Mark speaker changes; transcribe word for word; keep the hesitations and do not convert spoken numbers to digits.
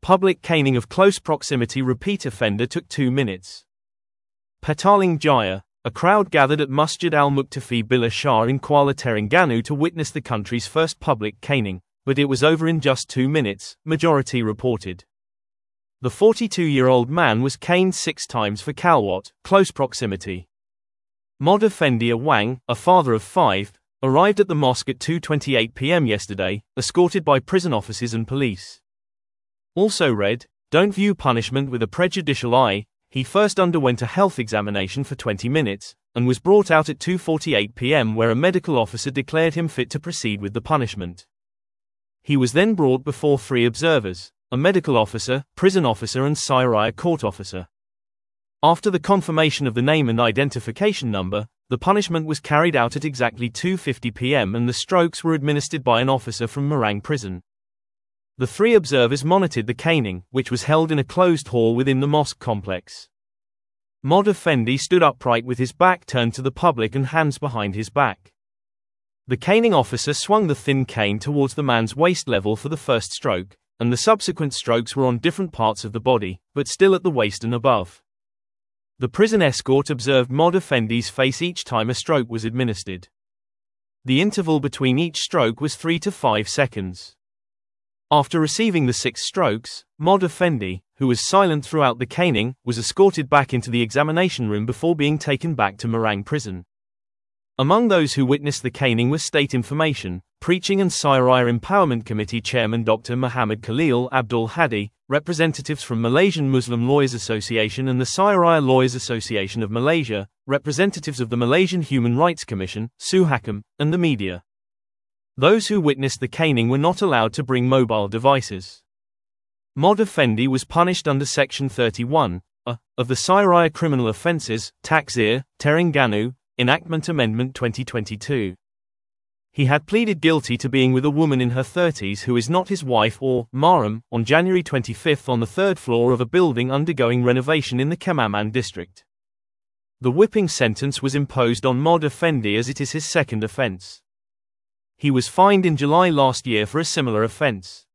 Speaker 1: Public caning of close proximity repeat offender took two minutes. Petaling Jaya. A crowd gathered at Masjid al-Muqtafi Billah Shah in Kuala Terengganu to witness the country's first public caning, but it was over in just two minutes, Majority reported. The forty-two-year-old man was caned six times for Kalwat, close proximity. Mod Effendi Awang, a father of five, arrived at the mosque at two twenty-eight p m yesterday, escorted by prison officers and police. Also read, don't view punishment with a prejudicial eye. He first underwent a health examination for twenty minutes, and was brought out at two forty-eight p m where a medical officer declared him fit to proceed with the punishment. He was then brought before three observers, a medical officer, prison officer and Sairaya court officer. After the confirmation of the name and identification number, the punishment was carried out at exactly two fifty p m and the strokes were administered by an officer from Marang prison. The three observers monitored the caning, which was held in a closed hall within the mosque complex. Mod Effendi stood upright with his back turned to the public and hands behind his back. The caning officer swung the thin cane towards the man's waist level for the first stroke, and the subsequent strokes were on different parts of the body, but still at the waist and above. The prison escort observed Mod Effendi's face each time a stroke was administered. The interval between each stroke was three to five seconds. After receiving the six strokes, Mod Effendi, who was silent throughout the caning, was escorted back into the examination room before being taken back to Marang prison. Among those who witnessed the caning were State Information, Preaching and Sairaya Empowerment Committee Chairman Doctor Muhammad Khalil Abdul Hadi, representatives from Malaysian Muslim Lawyers Association and the Sairaya Lawyers Association of Malaysia, representatives of the Malaysian Human Rights Commission, Suhakam, and the media. Those who witnessed the caning were not allowed to bring mobile devices. Mod Effendi was punished under Section thirty-one A of the Sairaya Criminal Offences, Takzir, Terengganu, Enactment Amendment twenty twenty-two. He had pleaded guilty to being with a woman in her thirties who is not his wife or mahram on January twenty-fifth on the third floor of a building undergoing renovation in the Kemaman district. The whipping sentence was imposed on Mod Effendi as it is his second offence. He was fined in July last year for a similar offence.